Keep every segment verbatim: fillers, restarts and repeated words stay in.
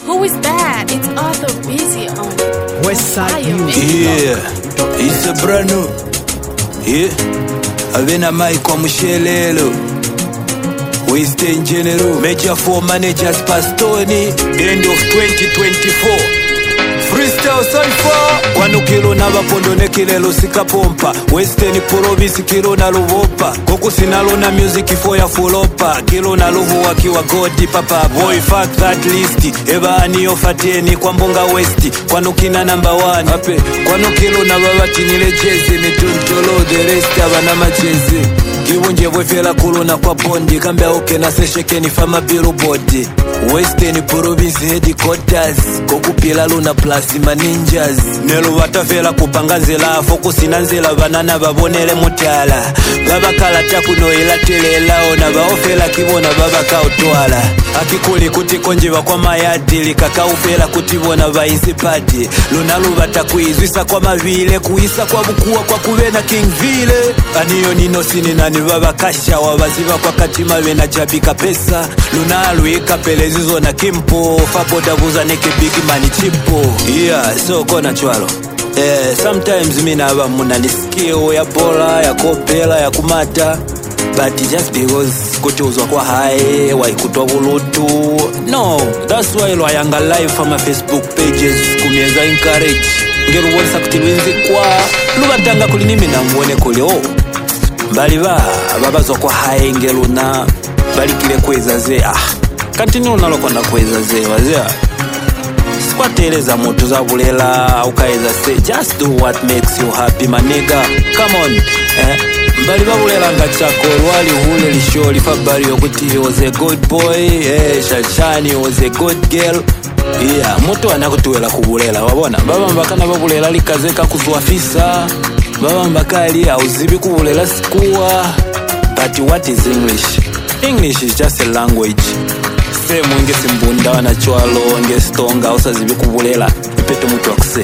Who is that? It's Arthur Busy on it. Westside Yeah, it's a brand new. Yeah, Avena Mike on Mushelelo. Western General, Major four managers Pastoni. End of twenty twenty-four. Freestyle Cypher. Wanu kilo na wapondo ne kilelo sika pompa. Western Province kilo na luvopa. Koku sinalo na music for ya fulopa. Kilo na luvu wakiwa godi papa. Boy fuck that list. Eba aniyo fateni kwa mbonga westi. Kwanu kina number one. Ape, kwanu kilo na wawati nilechezi. Mituntolo the rest abana machezi. Kiwunje wefela kulona kwa bondi. Kambia oke na sesheke ni fama billboard. Western Province headquarters. Koku pila luna plus ma ninjas. Nelu watafela kupanga nzela. Fokusi na nzela banana babonele mutala. Baba kala takuno ila telela. Ona baofela kibona baba kautwala. Akikuli kutikonjiva kwa mayadili. Kaka ufela kutivona vaisi pati. Luna lubata kuizwisa kwa mavile. Kuisa kwa bukua kwa kuvena King Ville. Aniyo nino sini nani baba kasha. Wabaziva kwa katima vena jabika pesa. Luna aluika pelezizo na kimpo. Faboda buza neke bigi mani chipo. Yeah, so kona chwalo. Eh, sometimes mina haba muna nisikio ya bola, ya kopela, ya kumata. But just because kuchuzwa kwa hae, waikutwa bulutu. No, that's why lo ayanga live from my Facebook pages. Kumienza encourage. Ngelu wonsa kutilinzi kwa. Lubatanga kulinimi na mwone kule oh. Bali ba, babazwa kwa hae ngelu na. Bali kile kweza ze ah. Kantini unalo konda kweza ze wazea. Squateleza moto za bulela ukaeza say just do what makes you happy my nigga. Come on. Eh? Mbali babulela nga chako wali hule lisholi fabari yokuti he was a good boy. Eh, Shashani was a good girl. Yeah, moto anakutuwela kubulela wabona. Baba mbakana babulela likazeka kuzuafisa. Baba mbakali auzibi kubulela sikuwa. But what is English? English is just a language. Se mwenge simbunda wana chwalo nge stonga usa zibi kubulela ipeto mtu wakuse.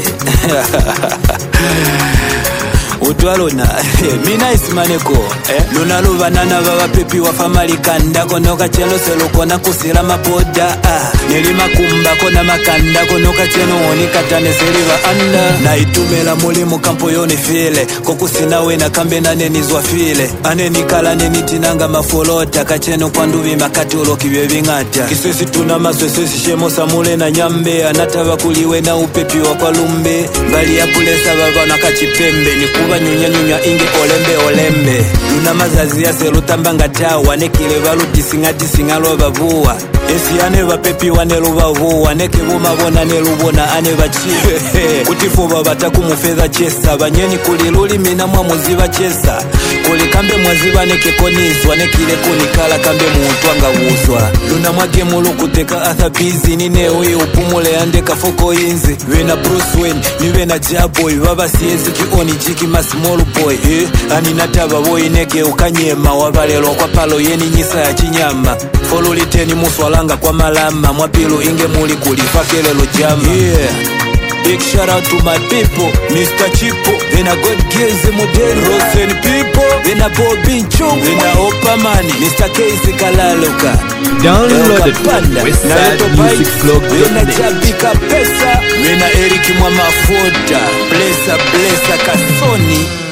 Utwalo na mina isimaneko eh? Luna luva nana baba pepi wa family kanda konoka cheno seluko na kusila mapoda ah. Nilima kumbako na makanda konoka cheno oni katane seliva anda. Na itumela mulimu kampo yoni file kokusina wena kambe nane nizwa file. Ane nikala neni tinanga mafolota kacheno kwa nduvi makati uloki bebingata. Kisesi tuna maswesesi shemo samule na nyambe. Anatava kuliwe na upepi wa kwa lumbe. Bali ya pulesa baba na kachipembe ni kuba nyunya nyunya inge olembe olembe. Luna mazazi ya selutambanga tawa. Nekile valuti singati singalo babuwa. Esi ane vapepi wane lubavuwa. Neke vuma bona ne lubona ane vachiwe. Kutifu babata kumufeza chesa. Banyeni kuliluli mina mwa muziva chesa. Kulikambe mwaziva neke konizwa. Nekile kunikala kambe muutwanga wuzwa. Luna mwake mulu kuteka Arthur Busy. Nine ui upumule andeka foko inzi. Vena Bruce Wayne niwe na Jaboy. Baba siezi kioni jiki ma small boy eh? Ani nataba boy neke ukanyema. Wabalelo kwa palo yeni nyisa ya chinyama. Foluliteni muswalanga kwa malama. Mwapilo inge muli kulifakele lo jama. Yeah, big shout out to my people. Mister Chipo, vena God gives model Rosen people. Vena Bobby Chung, vena Opamani, Mister Casey Kalaluka. Download it from westside music blog dot net. Vena Jabika Pesa, vena Eric Mwamafuta. Blessa Blessa Kasoni.